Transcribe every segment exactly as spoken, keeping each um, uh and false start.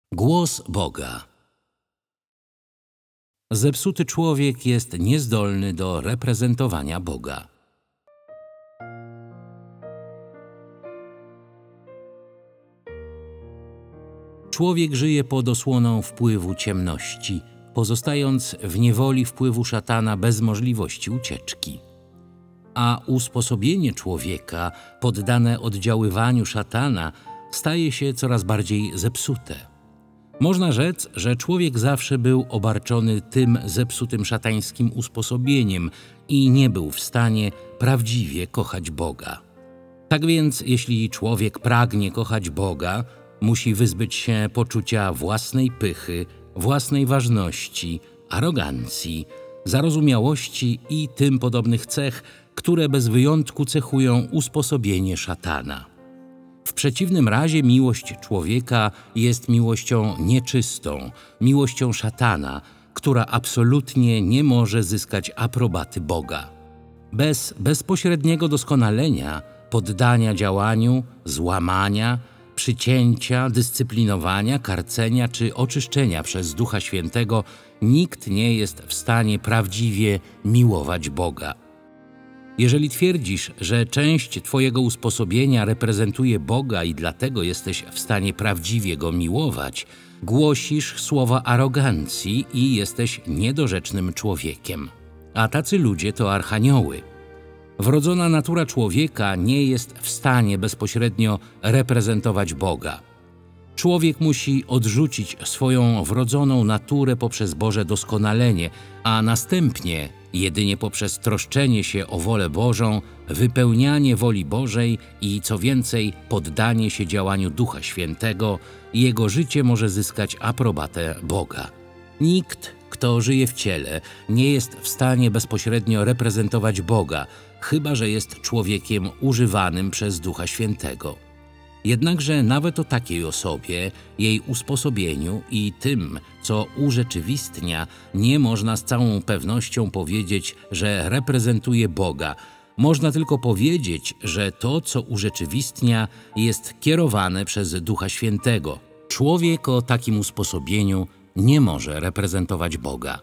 Głos Boga. Zepsuty człowiek jest niezdolny do reprezentowania Boga. Człowiek żyje pod osłoną wpływu ciemności, pozostając w niewoli wpływu szatana bez możliwości ucieczki. A usposobienie człowieka, poddane oddziaływaniu szatana, staje się coraz bardziej zepsute. Można rzec, że człowiek zawsze był obarczony tym zepsutym szatańskim usposobieniem i nie był w stanie prawdziwie kochać Boga. Tak więc, jeśli człowiek pragnie kochać Boga, musi wyzbyć się poczucia własnej pychy, własnej ważności, arogancji, zarozumiałości i tym podobnych cech, które bez wyjątku cechują usposobienie szatana. W przeciwnym razie miłość człowieka jest miłością nieczystą, miłością szatana, która absolutnie nie może zyskać aprobaty Boga. Bez bezpośredniego doskonalenia, poddania działaniu, złamania, przycięcia, dyscyplinowania, karcenia czy oczyszczenia przez Ducha Świętego nikt nie jest w stanie prawdziwie miłować Boga. Jeżeli twierdzisz, że część twojego usposobienia reprezentuje Boga i dlatego jesteś w stanie prawdziwie Go miłować, głosisz słowa arogancji i jesteś niedorzecznym człowiekiem. A tacy ludzie to archanioły. Wrodzona natura człowieka nie jest w stanie bezpośrednio reprezentować Boga. Człowiek musi odrzucić swoją wrodzoną naturę poprzez Boże doskonalenie, a następnie jedynie poprzez troszczenie się o wolę Bożą, wypełnianie woli Bożej i co więcej poddanie się działaniu Ducha Świętego, jego życie może zyskać aprobatę Boga. Nikt, kto żyje w ciele, nie jest w stanie bezpośrednio reprezentować Boga, chyba że jest człowiekiem używanym przez Ducha Świętego. Jednakże nawet o takiej osobie, jej usposobieniu i tym, co urzeczywistnia, nie można z całą pewnością powiedzieć, że reprezentuje Boga. Można tylko powiedzieć, że to, co urzeczywistnia, jest kierowane przez Ducha Świętego. Człowiek o takim usposobieniu nie może reprezentować Boga.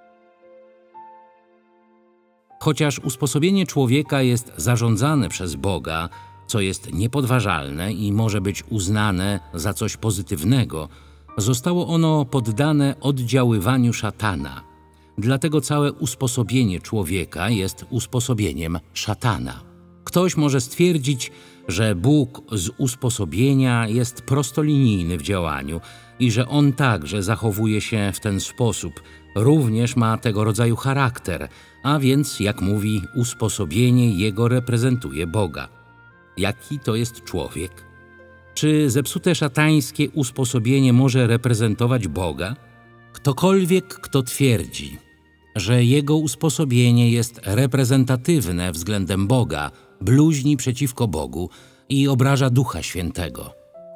Chociaż usposobienie człowieka jest zarządzane przez Boga, co jest niepodważalne i może być uznane za coś pozytywnego, zostało ono poddane oddziaływaniu szatana. Dlatego całe usposobienie człowieka jest usposobieniem szatana. Ktoś może stwierdzić, że Bóg z usposobienia jest prostolinijny w działaniu i że On także zachowuje się w ten sposób, również ma tego rodzaju charakter, a więc, jak mówi, usposobienie Jego reprezentuje Boga. Jaki to jest człowiek? Czy zepsute szatańskie usposobienie może reprezentować Boga? Ktokolwiek, kto twierdzi, że jego usposobienie jest reprezentatywne względem Boga, bluźni przeciwko Bogu i obraża Ducha Świętego.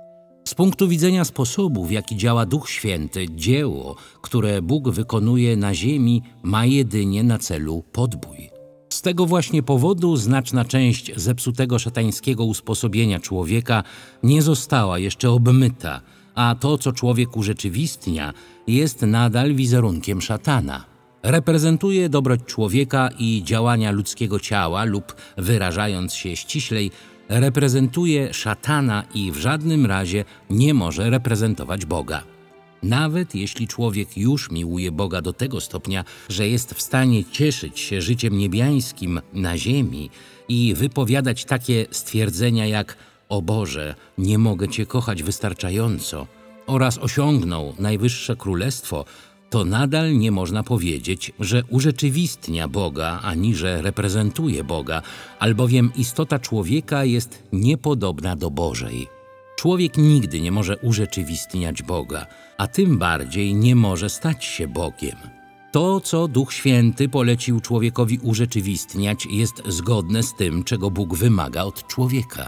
Z punktu widzenia sposobu, w jaki działa Duch Święty, dzieło, które Bóg wykonuje na ziemi, ma jedynie na celu podbój. Z tego właśnie powodu znaczna część zepsutego szatańskiego usposobienia człowieka nie została jeszcze obmyta, a to, co człowiek urzeczywistnia, jest nadal wizerunkiem szatana. Reprezentuje dobroć człowieka i działania ludzkiego ciała lub, wyrażając się ściślej, reprezentuje szatana i w żadnym razie nie może reprezentować Boga. Nawet jeśli człowiek już miłuje Boga do tego stopnia, że jest w stanie cieszyć się życiem niebiańskim na ziemi i wypowiadać takie stwierdzenia jak „O Boże, nie mogę Cię kochać wystarczająco” oraz osiągnął najwyższe królestwo, to nadal nie można powiedzieć, że urzeczywistnia Boga ani że reprezentuje Boga, albowiem istota człowieka jest niepodobna do Bożej. Człowiek nigdy nie może urzeczywistniać Boga, a tym bardziej nie może stać się Bogiem. To, co Duch Święty polecił człowiekowi urzeczywistniać, jest zgodne z tym, czego Bóg wymaga od człowieka.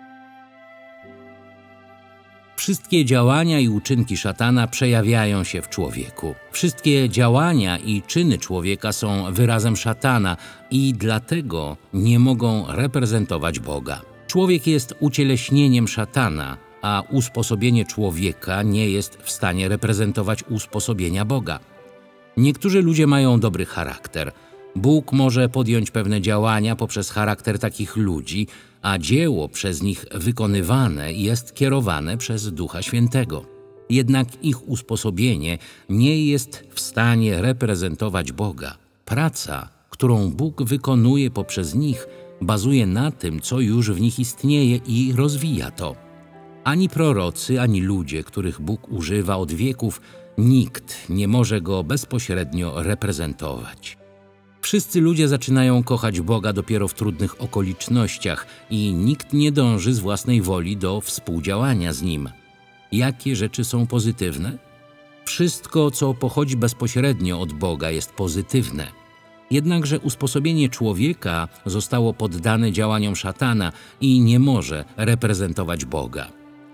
Wszystkie działania i uczynki szatana przejawiają się w człowieku. Wszystkie działania i czyny człowieka są wyrazem szatana i dlatego nie mogą reprezentować Boga. Człowiek jest ucieleśnieniem szatana, a usposobienie człowieka nie jest w stanie reprezentować usposobienia Boga. Niektórzy ludzie mają dobry charakter. Bóg może podjąć pewne działania poprzez charakter takich ludzi, a dzieło przez nich wykonywane jest kierowane przez Ducha Świętego. Jednak ich usposobienie nie jest w stanie reprezentować Boga. Praca, którą Bóg wykonuje poprzez nich, bazuje na tym, co już w nich istnieje i rozwija to. Ani prorocy, ani ludzie, których Bóg używa od wieków, nikt nie może Go bezpośrednio reprezentować. Wszyscy ludzie zaczynają kochać Boga dopiero w trudnych okolicznościach i nikt nie dąży z własnej woli do współdziałania z Nim. Jakie rzeczy są pozytywne? Wszystko, co pochodzi bezpośrednio od Boga, jest pozytywne. Jednakże usposobienie człowieka zostało poddane działaniom szatana i nie może reprezentować Boga.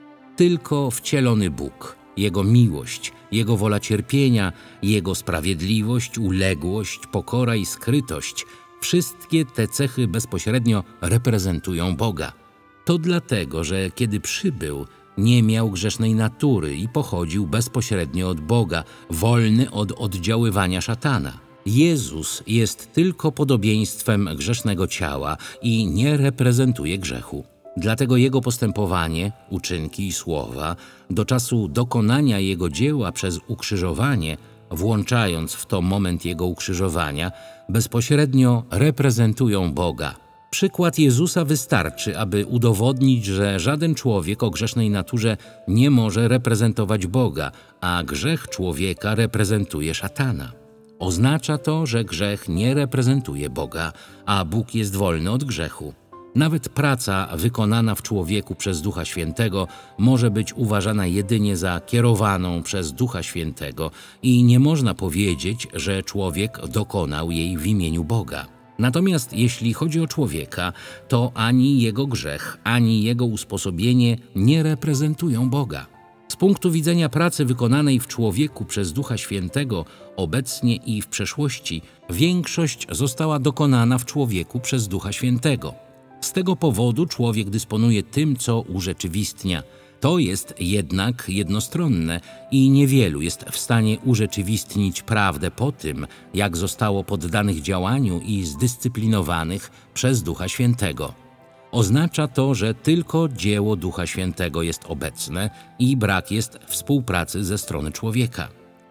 Tylko wcielony Bóg, Jego miłość, Jego wola cierpienia, Jego sprawiedliwość, uległość, pokora i skrytość – wszystkie te cechy bezpośrednio reprezentują Boga. To dlatego, że kiedy przybył, nie miał grzesznej natury i pochodził bezpośrednio od Boga, wolny od oddziaływania szatana. Jezus jest tylko podobieństwem grzesznego ciała i nie reprezentuje grzechu. Dlatego Jego postępowanie, uczynki i słowa do czasu dokonania Jego dzieła przez ukrzyżowanie, włączając w to moment Jego ukrzyżowania, bezpośrednio reprezentują Boga. Przykład Jezusa wystarczy, aby udowodnić, że żaden człowiek o grzesznej naturze nie może reprezentować Boga, a grzech człowieka reprezentuje szatana. Oznacza to, że grzech nie reprezentuje Boga, a Bóg jest wolny od grzechu. Nawet praca wykonana w człowieku przez Ducha Świętego może być uważana jedynie za kierowaną przez Ducha Świętego i nie można powiedzieć, że człowiek dokonał jej w imieniu Boga. Natomiast jeśli chodzi o człowieka, to ani jego grzech, ani jego usposobienie nie reprezentują Boga. Z punktu widzenia pracy wykonanej w człowieku przez Ducha Świętego obecnie i w przeszłości, większość została dokonana w człowieku przez Ducha Świętego. Z tego powodu człowiek dysponuje tym, co urzeczywistnia. To jest jednak jednostronne i niewielu jest w stanie urzeczywistnić prawdę po tym, jak zostało poddanych działaniu i zdyscyplinowanych przez Ducha Świętego. Oznacza to, że tylko dzieło Ducha Świętego jest obecne i brak jest współpracy ze strony człowieka.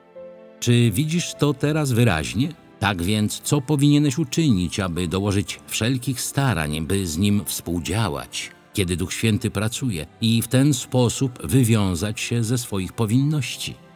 Czy widzisz to teraz wyraźnie? Tak więc, co powinieneś uczynić, aby dołożyć wszelkich starań, by z Nim współdziałać, kiedy Duch Święty pracuje i w ten sposób wywiązać się ze swoich powinności?